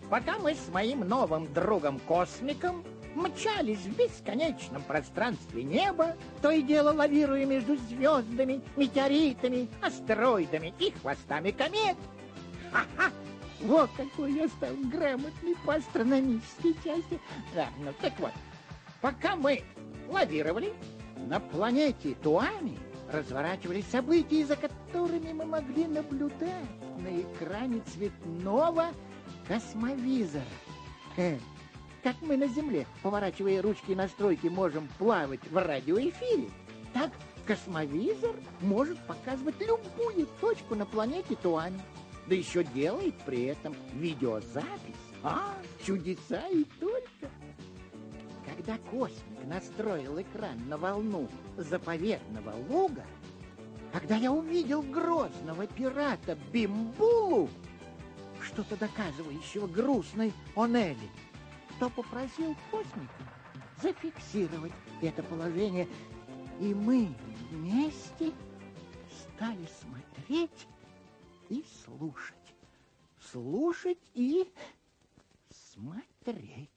пока мы с моим новым другом-космиком мчались в бесконечном пространстве неба, то и дело лавируя между звездами, метеоритами, астероидами и хвостами комет. Ха-ха! Вот какой я стал грамотный по астрономической части. Да, ну так вот, пока мы лавировали, на планете Туами разворачивались события, за которыми мы могли наблюдать на экране цветного космовизора. Как мы на Земле, поворачивая ручки настройки, можем плавать в радиоэфире, так космовизор может показывать любую точку на планете Туами. Да еще делает при этом видеозапись. Чудеса и только. Когда космик настроил экран на волну заповедного луга, когда я увидел грозного пирата Бимбулу, что-то доказывающего грустной Онели, то попросил космика зафиксировать это положение, и мы вместе стали смотреть и слушать. Слушать и смотреть.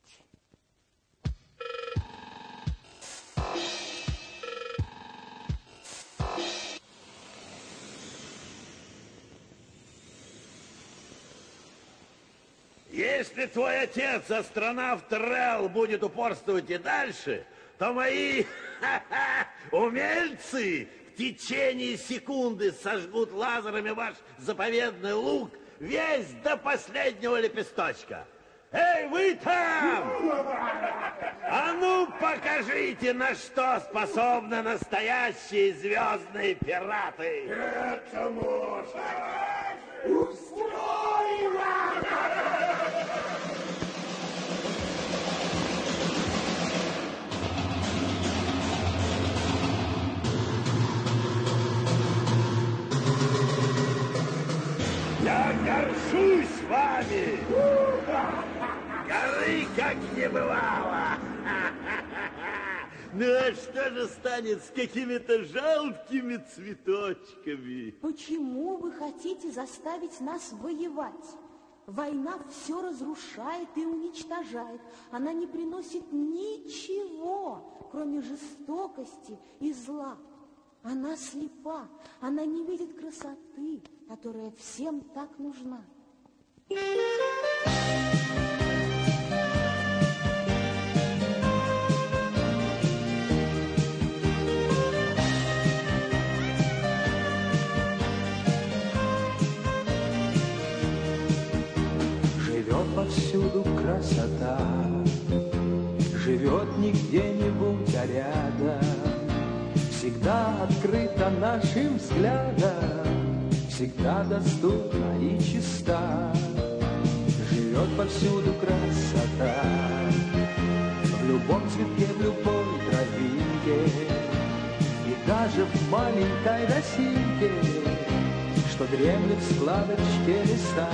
Если твой отец, астронавт Релл, будет упорствовать и дальше, то мои умельцы в течение секунды сожгут лазерами ваш заповедный луг весь до последнего лепесточка. Эй, вы там! А ну покажите, на что способны настоящие звездные пираты! Это можно! Устроим! Я горжусь вами! Горы как не бывало! Ну а что же станет с какими-то жалкими цветочками? Почему вы хотите заставить нас воевать? Война все разрушает и уничтожает. Она не приносит ничего, кроме жестокости и зла. Она слепа, она не видит красоты, которая всем так нужна. Живет повсюду красота, живет не где-нибудь, а рядом. Всегда открыта нашим взглядом, всегда доступна и чиста. Живет повсюду красота, в любом цветке, в любой травинке, и даже в маленькой росинке, что дремлет в складочке листа.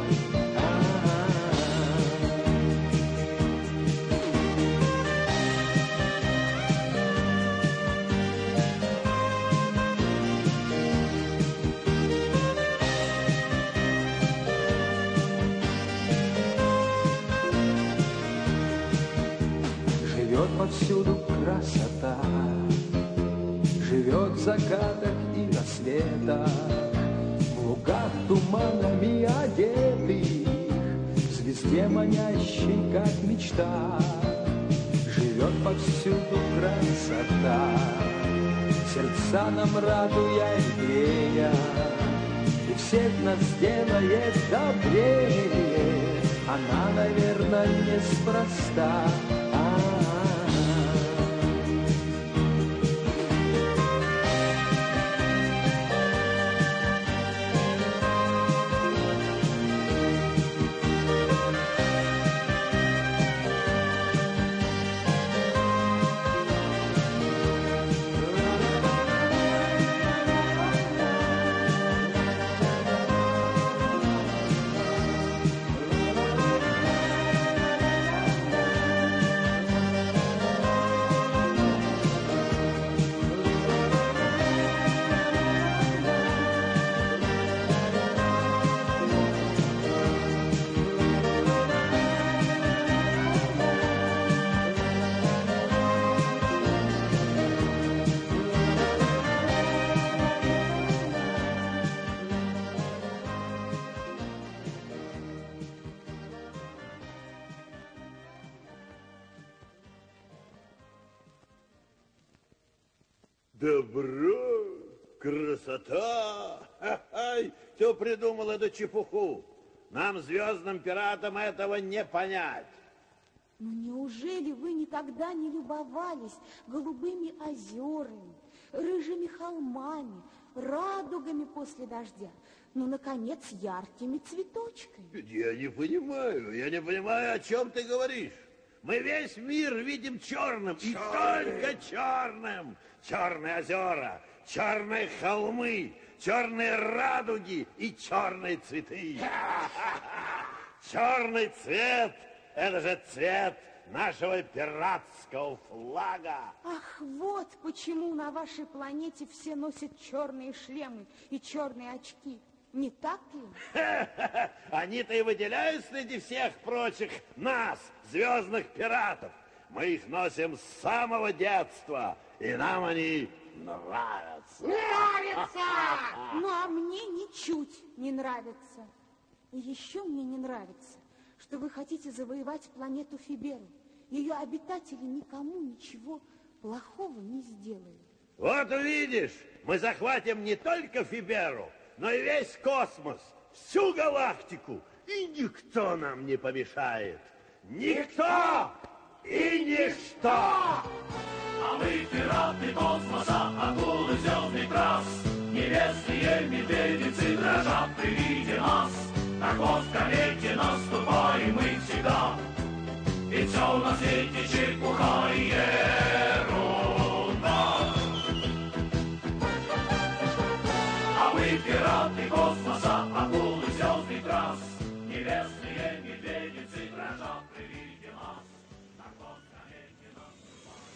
Повсюду красота, живет в закатах и рассветах, в лугах туманами одетых, в звезде манящей, как мечта. Живет повсюду красота, сердца нам радуя и грея, и всех нас делает добрее. Она, наверное, неспроста. Добро, красота. Ай, кто придумал эту чепуху? Нам, звездным пиратам, этого не понять. Но неужели вы никогда не любовались голубыми озерами, рыжими холмами, радугами после дождя, ну, наконец, яркими цветочками? Я не понимаю, о чем ты говоришь. Мы весь мир видим черным, и только черным. Черные озера, черные холмы, черные радуги и черные цветы. Черный цвет — это же цвет нашего пиратского флага. Ах, вот почему на вашей планете все носят черные шлемы и черные очки. Не так ли? Они-то и выделяют среди всех прочих нас, звездных пиратов. Мы их носим с самого детства, и нам они нравятся. Нравится! Ну, а мне ничуть не нравится. И еще мне не нравится, что вы хотите завоевать планету Фиберу. Ее обитатели никому ничего плохого не сделали. Вот увидишь, мы захватим не только Фиберу, но и весь космос, всю галактику, и никто нам не помешает. Никто и ничто! А мы пираты космоса, акулы звездных рас, небесные медведицы дрожат при виде нас. На хвост комети наступаем мы всегда, ведь все на свете чепуха и ерунда. А мы пираты космоса, акулы звездных рас, небесные медведицы дрожат при виде нас. На хвост комети наступаем.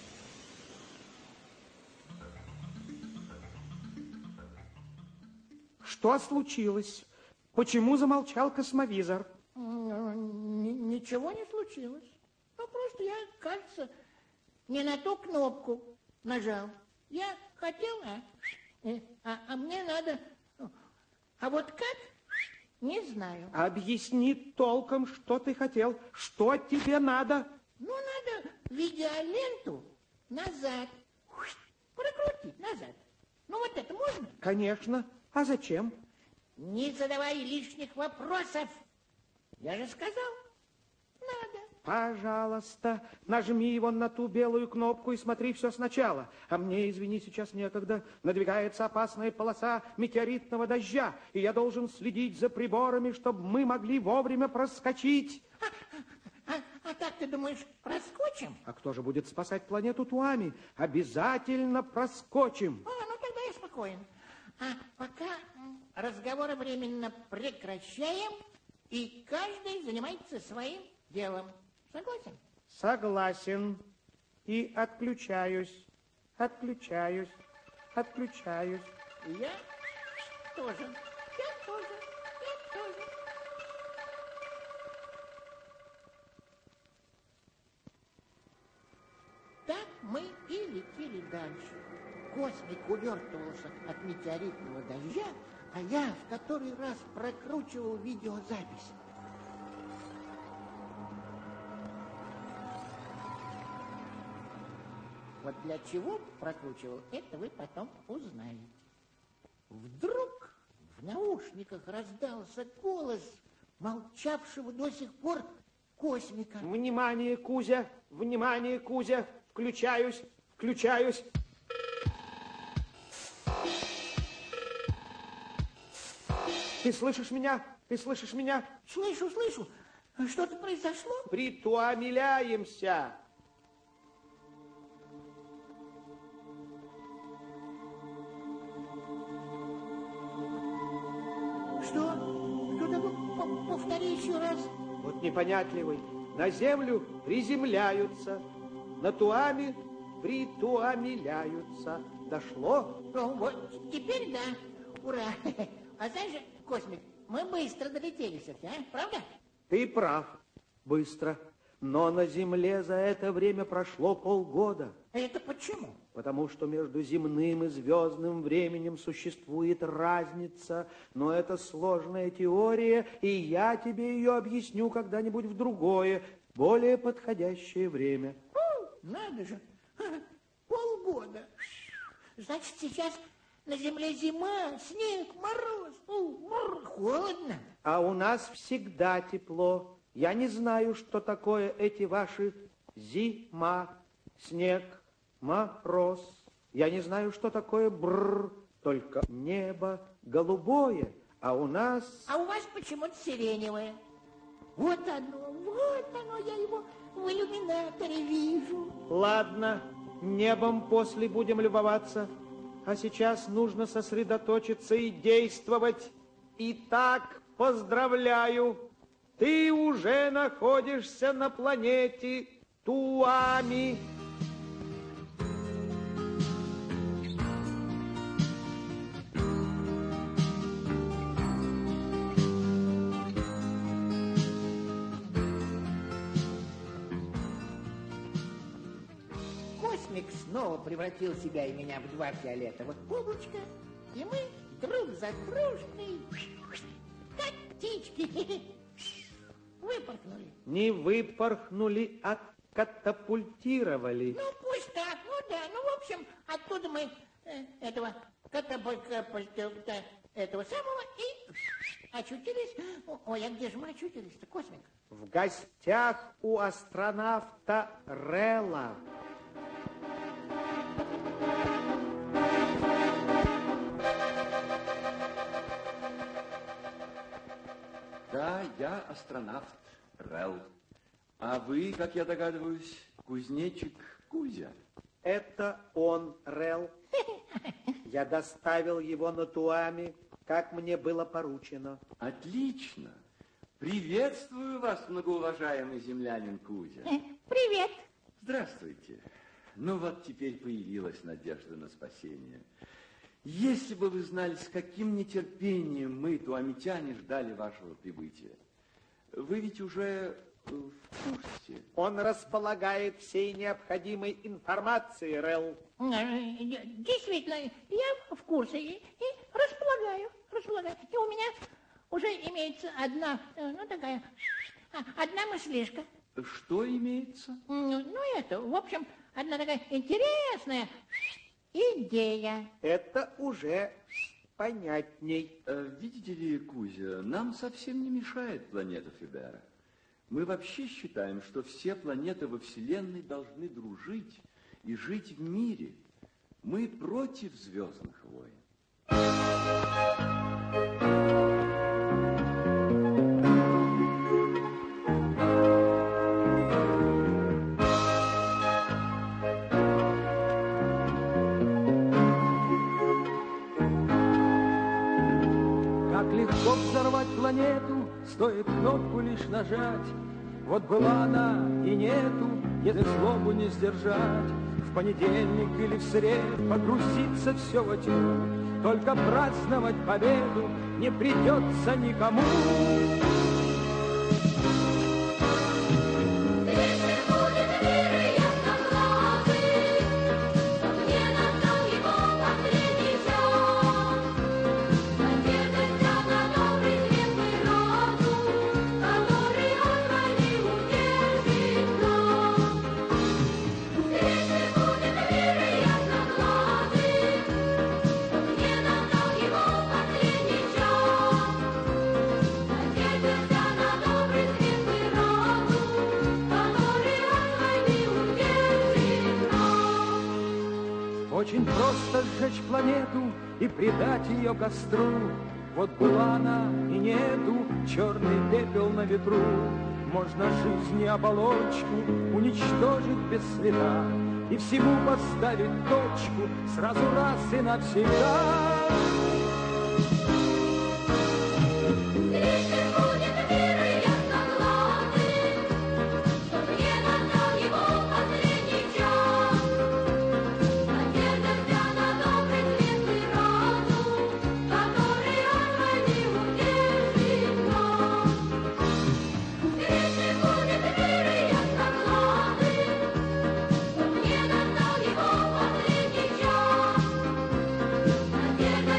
Что случилось? Почему замолчал космовизор? Ничего не случилось. Ну, просто я, кажется, не на ту кнопку нажал. Я хотел, а мне надо... А вот как? Не знаю. Объясни толком, что ты хотел. Что тебе надо? Ну, надо видеоленту назад. Прокрутить назад. Ну, вот это можно? Конечно. А зачем? Не задавай лишних вопросов. Я же сказал, надо. Пожалуйста, нажми его на ту белую кнопку и смотри все сначала. А мне, извини, сейчас некогда. Надвигается опасная полоса метеоритного дождя, и я должен следить за приборами, чтобы мы могли вовремя проскочить. А так ты думаешь, проскочим? А кто же будет спасать планету Туами? Обязательно проскочим. Ну тогда я спокоен. А пока разговоры временно прекращаем, и каждый занимается своим делом. Согласен? Согласен. И отключаюсь. Отключаюсь. Отключаюсь. Я тоже. Я тоже. Я тоже. Так мы и летели дальше. Космик увертывался от метеоритного дождя, а я в который раз прокручивал видеозапись. Вот для чего прокручивал, это вы потом узнаете. Вдруг в наушниках раздался голос молчавшего до сих пор космика. Внимание, Кузя! Внимание, Кузя! Включаюсь! Включаюсь! Ты слышишь меня? Ты слышишь меня? Слышу, слышу. Что-то произошло? Притуамиляемся. Что? Что-то повтори еще раз. Вот непонятливый. На землю приземляются, на Туами притуамиляются. Дошло? Ну, вот теперь да. Ура. А знаешь, Космик, мы быстро долетели все-таки, а? Правда? Ты прав. Быстро. Но на Земле за это время прошло полгода. Это почему? Потому что между земным и звездным временем существует разница. Но это сложная теория, и я тебе ее объясню когда-нибудь в другое, более подходящее время. Надо же. Полгода. Значит, сейчас на земле зима, снег, мороз, холодно. А у нас всегда тепло. Я не знаю, что такое эти ваши зима, снег, мороз. Я не знаю, что такое бррр, только небо голубое, а у нас... А у вас почему-то сиреневое. Вот оно, я его в иллюминаторе вижу. Ладно, небом после будем любоваться, а сейчас нужно сосредоточиться и действовать. Итак, поздравляю, ты уже находишься на планете Туами. Космик снова превратил себя и меня в два фиолетовых облачка, и мы друг за дружкой, как птички, выпорхнули. Не выпорхнули, а катапультировали. Ну, пусть так, ну да, ну, в общем, оттуда мы этого самого и очутились. Ой, а где же мы очутились-то, Космик? В гостях у астронавта Релла. Да, я астронавт Релл. А вы, как я догадываюсь, кузнечик Кузя. Это он, Релл. Я доставил его на Туами, как мне было поручено. Отлично. Приветствую вас, многоуважаемый землянин Кузя. Привет. Здравствуйте. Ну вот теперь появилась надежда на спасение. Если бы вы знали, с каким нетерпением мы, туамитяне, ждали вашего прибытия. Вы ведь уже в курсе. Он располагает всей необходимой информацией, Релл. Действительно, я в курсе и располагаю. И у меня уже имеется одна мыслишка. Что имеется? В общем, одна такая интересная идея. Это уже понятней. Видите ли, Кузя, нам совсем не мешает планета Фибера. Мы вообще считаем, что все планеты во Вселенной должны дружить и жить в мире. Мы против звездных войн. Как легко взорвать планету, стоит кнопку лишь нажать. Вот была она и нету, если злобу не сдержать. В понедельник или в среду погрузится все во тьму. Только праздновать победу не придется никому. Очень просто сжечь планету и предать ее костру. Вот была она и нету, черный пепел на ветру. Можно жизнь и оболочку уничтожить без следа и всему поставить точку сразу раз и навсегда. Yeah.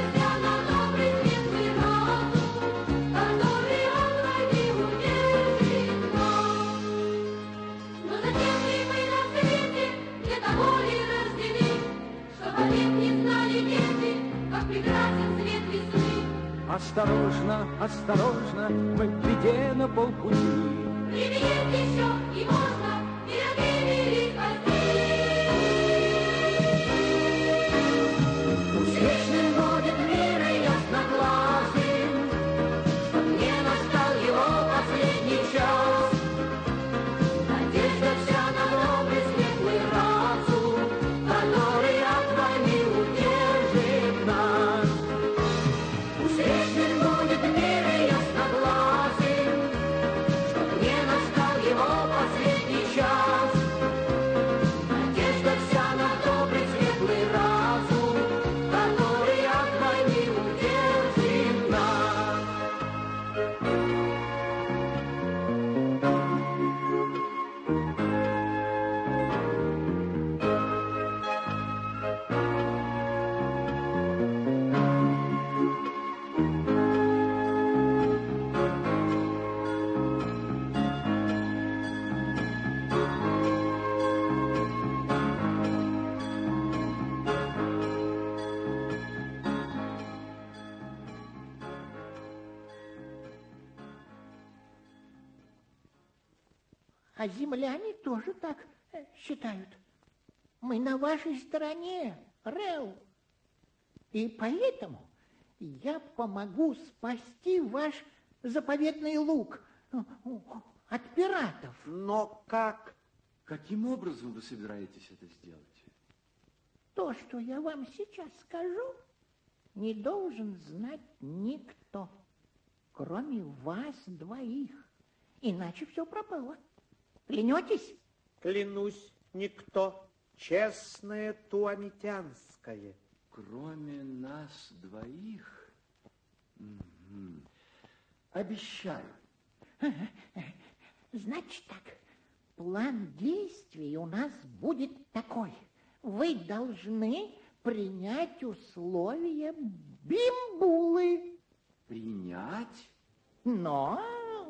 Осторожно, осторожно, мы к беде на полпути. Привет еще и можно, береги Успешным будет мир и ясноглазым, чтоб не настал его последний час. Надежда вся на добрый светлый разум, который от войны удержит нас. Успешным будет мир и ясноглазым, чтоб не настал его последний час. Надежда вся на добрый светлый разум, который от войны удержит нас. А земляне тоже так считают. Мы на вашей стороне, Рэл. И поэтому я помогу спасти ваш заповедный луг от пиратов. Но как? Каким образом вы собираетесь это сделать? То, что я вам сейчас скажу, не должен знать никто, кроме вас двоих. Иначе все пропало. Клянетесь? Клянусь, никто. Честное туамитянское. Кроме нас двоих? Мгм. Обещаю. Значит так, план действий у нас будет такой. Вы должны принять условия Бимбулы. Принять? Но...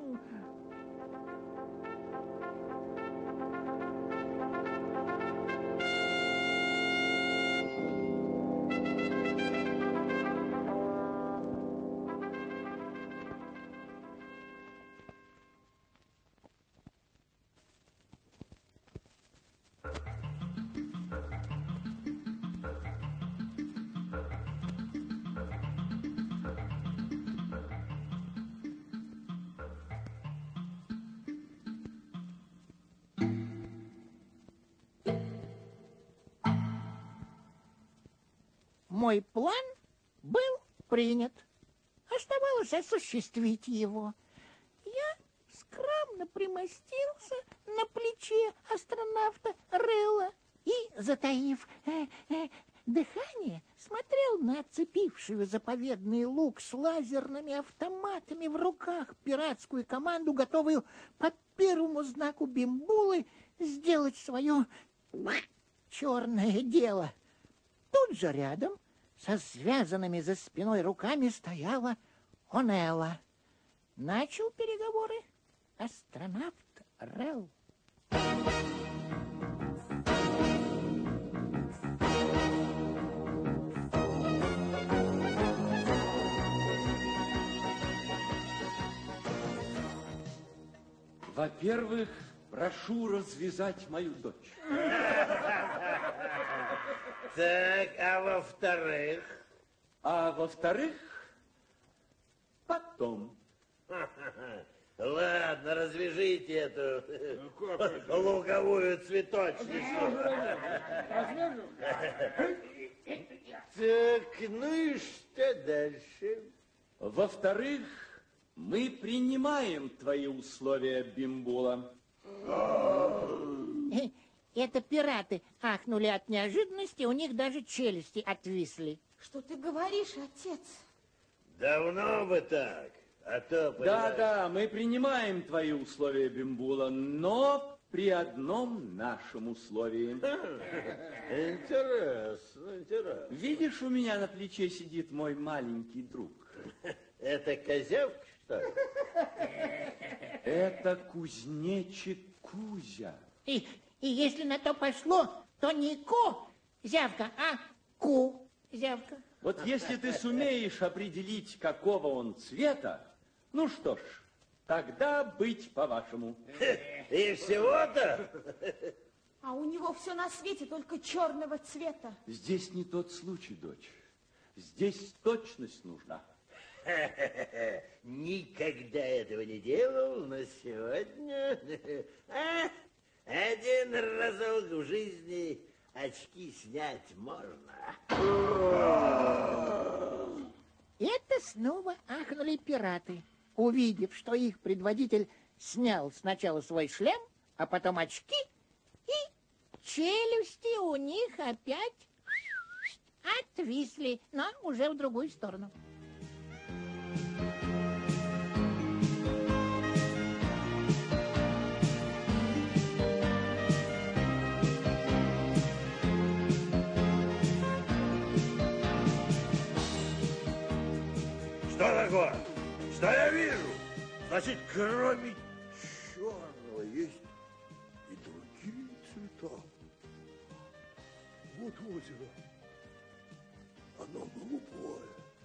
Мой план был принят. Оставалось осуществить его. Я скромно примостился на плече астронавта Рэлла и, затаив дыхание, смотрел на оцепившую заповедный луг с лазерными автоматами в руках пиратскую команду, готовую по первому знаку Бимбулы сделать свое черное дело. Тут же рядом, со связанными за спиной руками, стояла Онелла. Начал переговоры астронавт Рэл. Во-первых, прошу развязать мою дочь. Так, а во-вторых? А во-вторых, потом. Ладно, развяжите эту луговую цветочницу. Так, ну и что дальше? Во-вторых, мы принимаем твои условия, Бимбула. Это пираты ахнули от неожиданности, у них даже челюсти отвисли. Что ты говоришь, отец? Давно бы так, а то... Да, мы принимаем твои условия, Бимбула, но при одном нашем условии. Интересно. Видишь, у меня на плече сидит мой маленький друг. Это козявка, что ли? Это кузнечик Кузя. И если на то пошло, то не Ко-зявка, а Ку-зявка. Вот если ты сумеешь определить, какого он цвета, ну что ж, тогда быть по-вашему. И всего-то? А у него все на свете только черного цвета. Здесь не тот случай, дочь. Здесь точность нужна. Никогда этого не делал, но сегодня... Один разок в жизни очки снять можно. Это снова ахнули пираты, увидев, что их предводитель снял сначала свой шлем, а потом очки, и челюсти у них опять отвисли, но уже в другую сторону. Что такое? Что я вижу? Значит, кроме черного есть и другие цвета. Вот озеро. Оно голубое.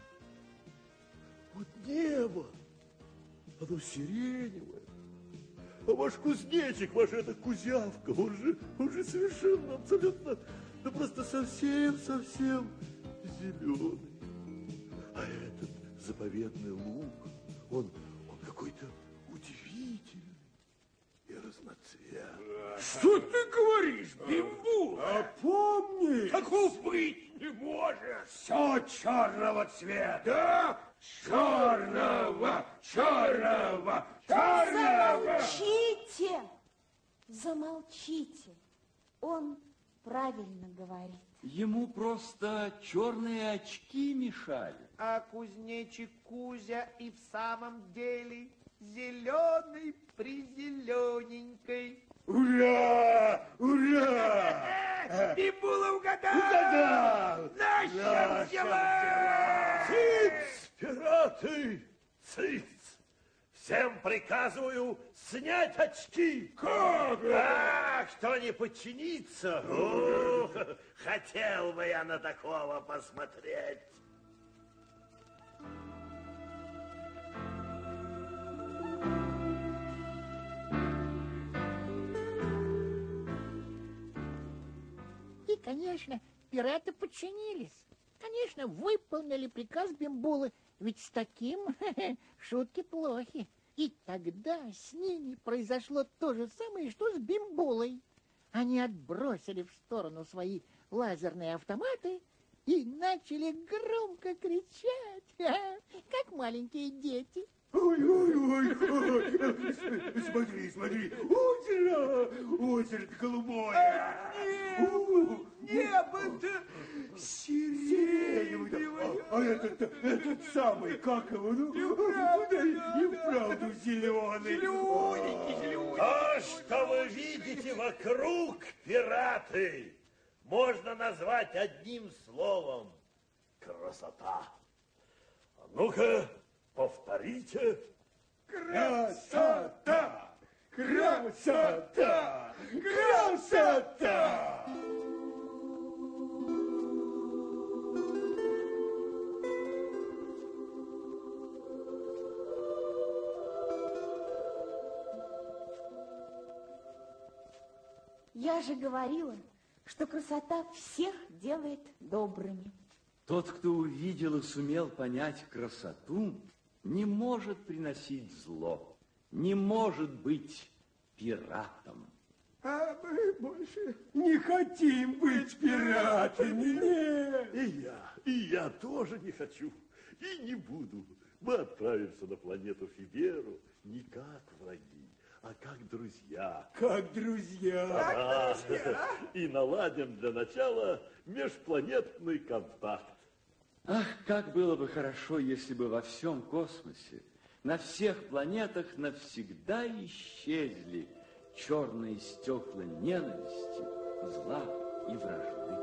Вот небо. Оно сиреневое. А ваш кузнечик, ваш эта кузявка, он же совершенно, абсолютно, да просто совсем зеленый. А этот заповедный луг, он какой-то удивительный и разноцветный. Что ты говоришь, Бимбу? А помни, Таков быть не может. Все черного цвета. Черного. Замолчите! Замолчите! Он правильно говорит. Ему просто черные очки мешали. А кузнечик Кузя и в самом деле зеленый-призелененький. Ура! Ура! Бимбула угадал! Угадал! Наша взяла! Цыц, пираты! Цыц! Всем приказываю снять очки! Как? А, кто не подчинится? Ух, хотел бы я на такого посмотреть. И, конечно, пираты подчинились. Конечно, выполнили приказ Бимбулы, ведь с таким шутки плохи. И тогда с ними произошло то же самое, что с Бимбулой. Они отбросили в сторону свои лазерные автоматы и начали громко кричать, как маленькие дети. Ой, смотри, озеро-то голубое. Небо-то сиреневое. А этот самый, как его, и вправду зеленый. Зелененький. То, что вы видите вокруг, пираты, можно назвать одним словом — красота. А ну-ка, повторите. Красота! Красота! Красота! Я же говорила, что красота всех делает добрыми. Тот, кто увидел и сумел понять красоту, не может приносить зло, не может быть пиратом. А мы больше не хотим быть пиратами, нет. И я тоже не хочу, и не буду. Мы отправимся на планету Фиберу не как враги, а как друзья. Как друзья. Ага. И наладим для начала межпланетный контакт. Ах, как было бы хорошо, если бы во всем космосе, на всех планетах навсегда исчезли черные стекла ненависти, зла и вражды.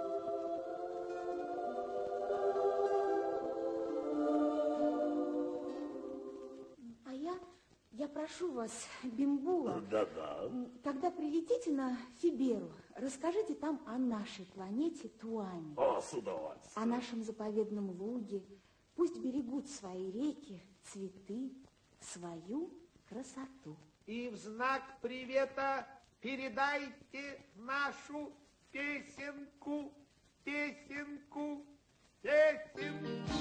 А я прошу вас, Бимбула, Да-да. когда прилетите на Фиберу, расскажите там о нашей планете Туаме, С удовольствием. о нашем заповедном луге. Пусть берегут свои реки, цветы, свою красоту. И в знак привета передайте нашу песенку, песенку, песенку.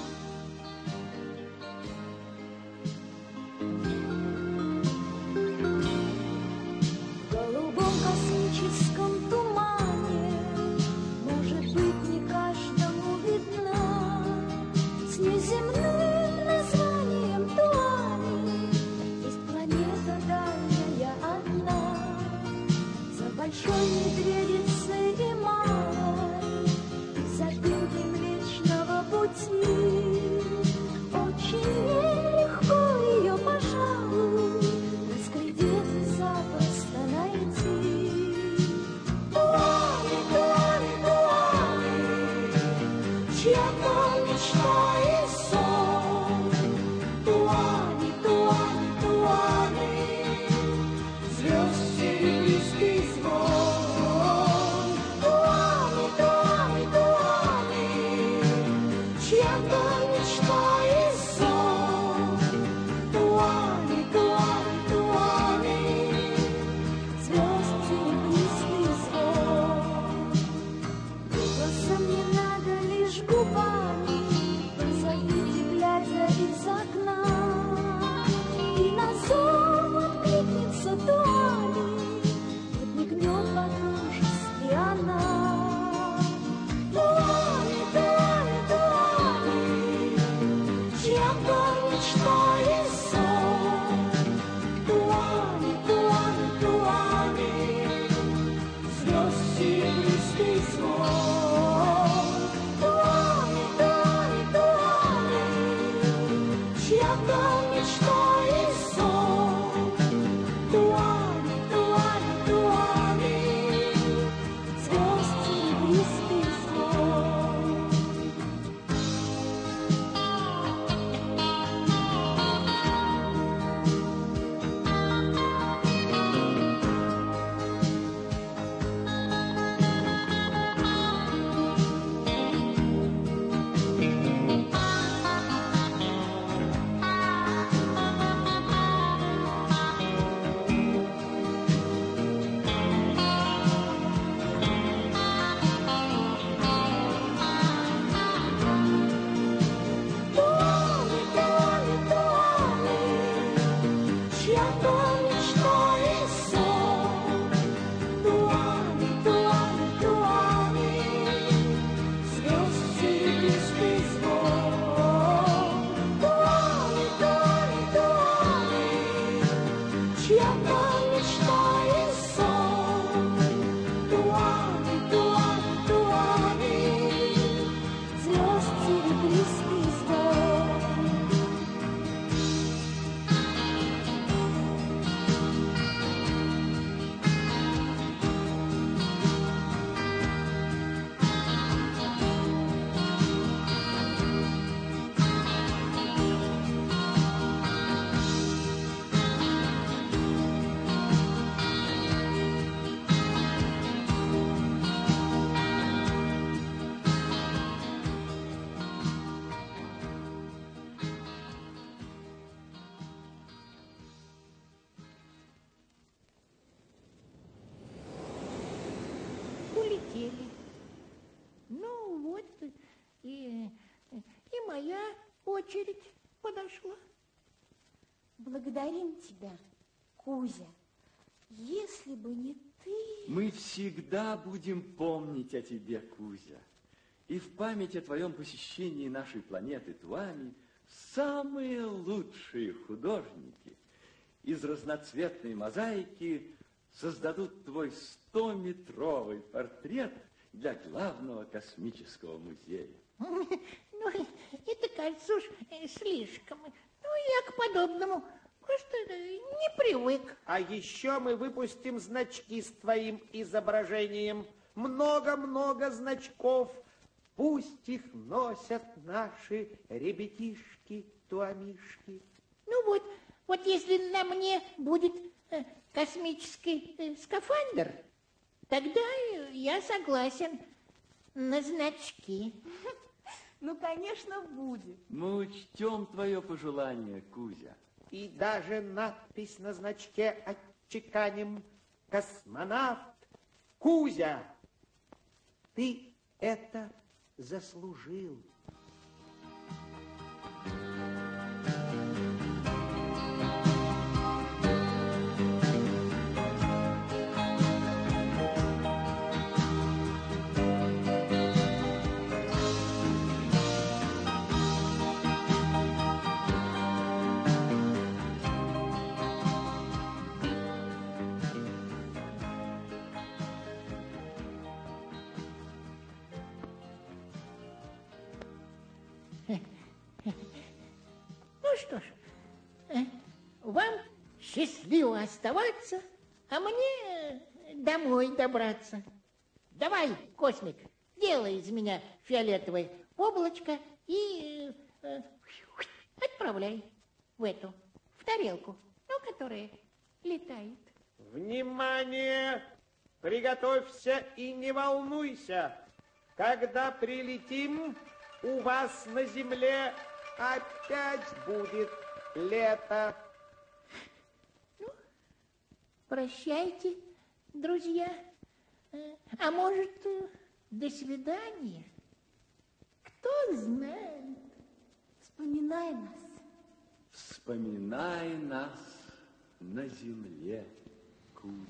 В голубом космическом тумане, может быть, не каждому видна, с неземным названием Туами есть планета дальняя одна, за большой медведицей и малой, и за дымки Млечного Пути. Очень нелегко ее, пожалуй, разглядеть и запросто найти. Туами, Туами, Туами, чья-то мечта и сон. Туами, Туами, Туами, звезд серебристый звон. Туами, Туами, Туами, чья-то мечта и сон. Туами, Туами, Туами, звезд серебристый звон. Голосом не надо, лишь губами позовите, глядя из окна, и на зов откликнется Туами, подмигнет по-дружески она. Туами, Туами, Туами, чья-то мечта и сон. Туами, Туами, Туами, звезд серебристый звон. Туами, Туами, Туами, чья-то мечта и сон. Туами, Туами, Туами, звезд серебристый звон. Туами, Туами, Туами, чья-то мечта и сон. Туами, Туами, Туами, звезд серебристый звон. Туами, Туами, Туами, чья-то мечта и сон. Туами, Туами, Туами, звезд серебристый звон. Улетели. Ну вот и моя очередь подошла. Благодарим тебя, Кузя. Если бы не ты... Мы всегда будем помнить о тебе, Кузя. И в память о твоем посещении нашей планеты Туами самые лучшие художники из разноцветной мозаики создадут твой 100-метровый портрет для главного космического музея. Ну, это, кажется, уж слишком. Ну, я к подобному просто не привык. А еще мы выпустим значки с твоим изображением. Много-много значков. Пусть их носят наши ребятишки, туамишки. Ну вот, Вот если на мне будет космический скафандр, тогда я согласен на значки. Ну, конечно, будет. Мы учтем твое пожелание, Кузя. И даже надпись на значке отчеканим: космонавт Кузя. Ты это заслужил. Ну что ж, вам счастливо оставаться, а мне домой добраться. Давай, космик, делай из меня фиолетовое облачко и отправляй в тарелку, которая летает. Внимание! Приготовься и не волнуйся. Когда прилетим, у вас на земле опять будет лето. Ну, прощайте, друзья. А может, до свидания? Кто знает? Вспоминай нас. Вспоминай нас на земле, Кузя.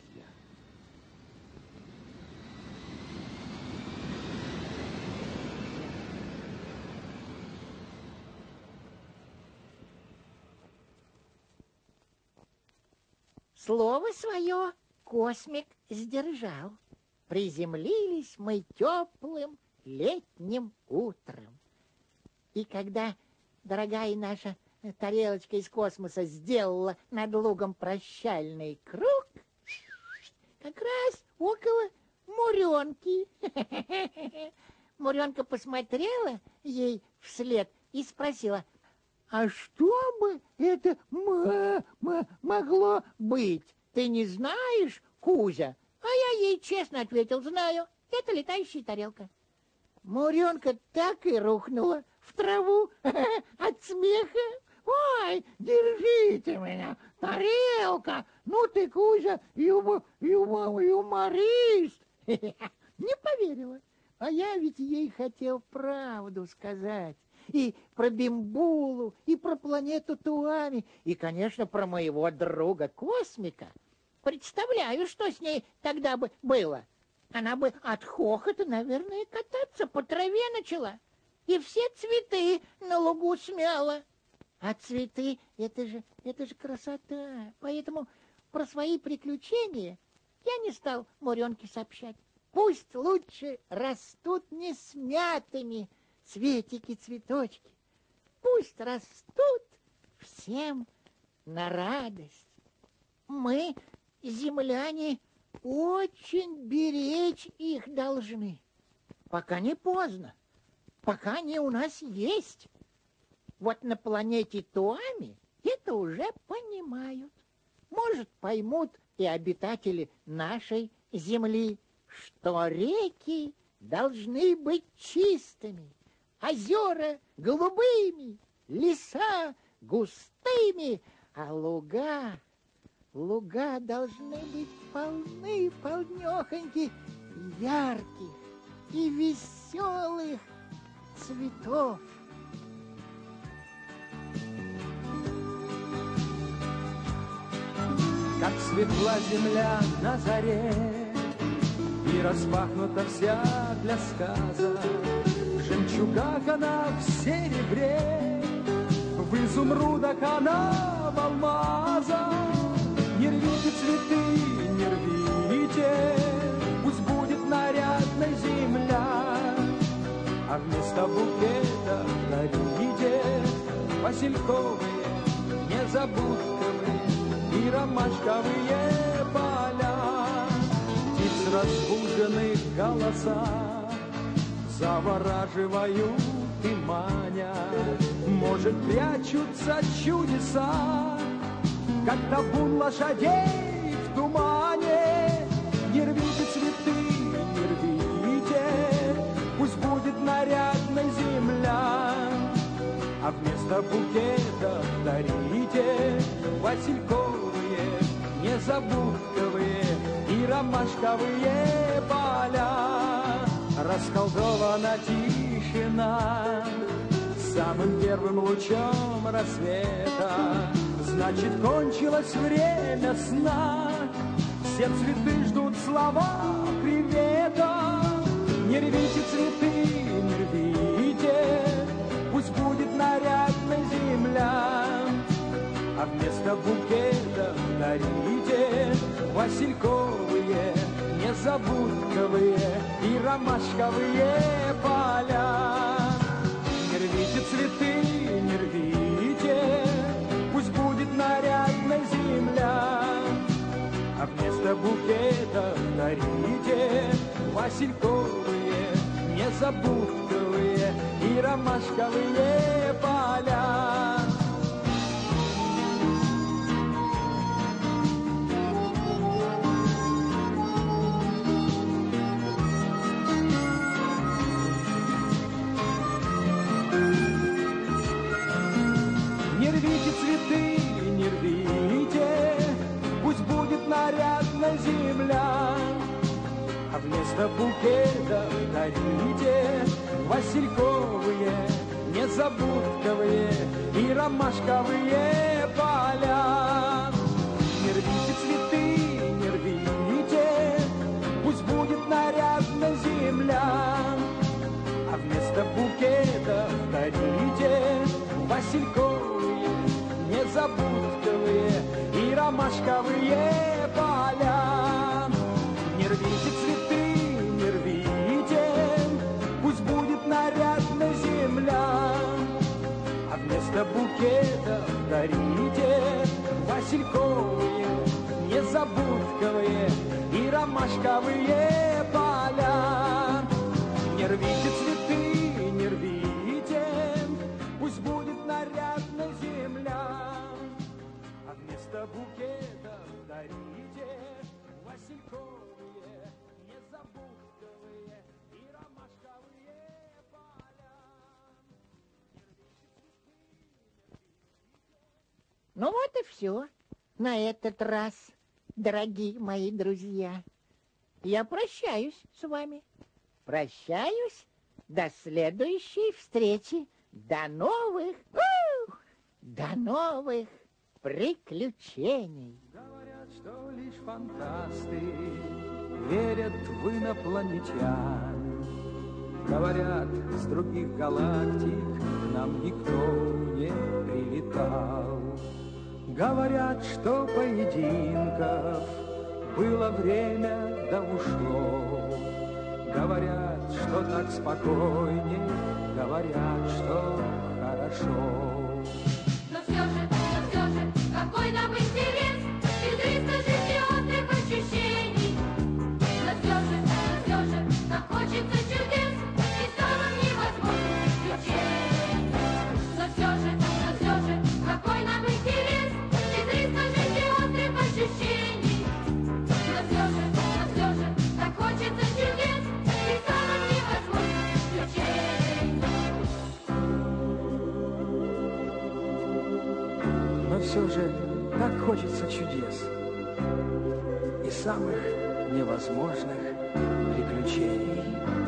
Слово свое космик сдержал. Приземлились мы теплым летним утром. И когда дорогая наша тарелочка из космоса сделала над лугом прощальный круг, как раз около Муренки. Муренка посмотрела ей вслед и спросила: а что бы это могло быть? Ты не знаешь, Кузя? А я ей честно ответил: знаю, это летающая тарелка. Муренка так и рухнула в траву от смеха. Ой, держите меня, тарелка! Ну ты, Кузя, юморист. Не поверила. А я ведь ей хотел правду сказать. И про Бимбулу, и про планету Туами, и, конечно, про моего друга Космика. Представляю, что с ней тогда бы было. Она бы от хохота, наверное, кататься по траве начала. И все цветы на лугу смяла. А цветы — это же красота. Поэтому про свои приключения я не стал Муренке сообщать. Пусть лучше растут не смятыми цветики-цветочки. Пусть растут всем на радость. Мы, земляне, очень беречь их должны. Пока не поздно, пока они у нас есть. Вот на планете Туами это уже понимают. Может, поймут и обитатели нашей Земли, что реки должны быть чистыми, озера голубыми, леса густыми, а луга должны быть полнёхоньки, ярких и веселых цветов. Как светла земля на заре, и распахнута вся для сказа, в жемчугах она в серебре, в изумрудах она в алмазах. Не рвите цветы, не рвите, пусть будет нарядной земля, а вместо букета дарите васильковые, незабудковые и ромашковые поля. Птиц разбуженных голоса завораживают и манят. Может, прячутся чудеса как табун лошадей в тумане. Не рвите цветы, не рвите, пусть будет нарядной земля, а вместо букета дарите васильковые, незабудковые и ромашковые поля. Расколдована тишина самым первым лучом рассвета, значит, кончилось время сна. Все цветы ждут слова привета. Не рвите цветы, не рвите, пусть будет нарядной земля, а вместо букета дарите васильковые, незабудковые и ромашковые поля. Не рвите цветы, не рвите, пусть будет нарядной земля, а вместо букета дарите васильковые, незабудковые и ромашковые поля. Не рвите цветы, не рвите, пусть будет нарядная земля, а вместо букета дарите васильковые, незабудковые и ромашковые поля. Не рвите цветы, не рвите, пусть будет нарядная земля, а вместо букета дарите васильковые, незабудковые и ромашковые поля. Не рвите цветы, не рвите, пусть будет нарядная земля, а вместо букета дарите васильковые, незабудковые и ромашковые поля. Не рвите цветы, не рвите, пусть будет нарядная земля, а вместо букета дарите васильковые, незабудковые и ромашковые поля. Ну вот и все на этот раз, дорогие мои друзья. Я прощаюсь с вами. Прощаюсь до следующей встречи. До новых приключений. Говорят, что лишь фантасты верят в инопланетян. Говорят, с других галактик к нам никто не прилетал. Говорят, что поединков было время, да ушло. Говорят, что так спокойнее, говорят, что хорошо. Но все же, какой нам интерес, без риска жизненных ощущений. Но все же, нам хочется чудес, и самым невозможным приключений. Но все же, какой нам интерес, без риска жизненных ощущений. Но все же, так хочется чудес, и самым невозможным приключений. Но все же так хочется чудес и самых невозможных приключений.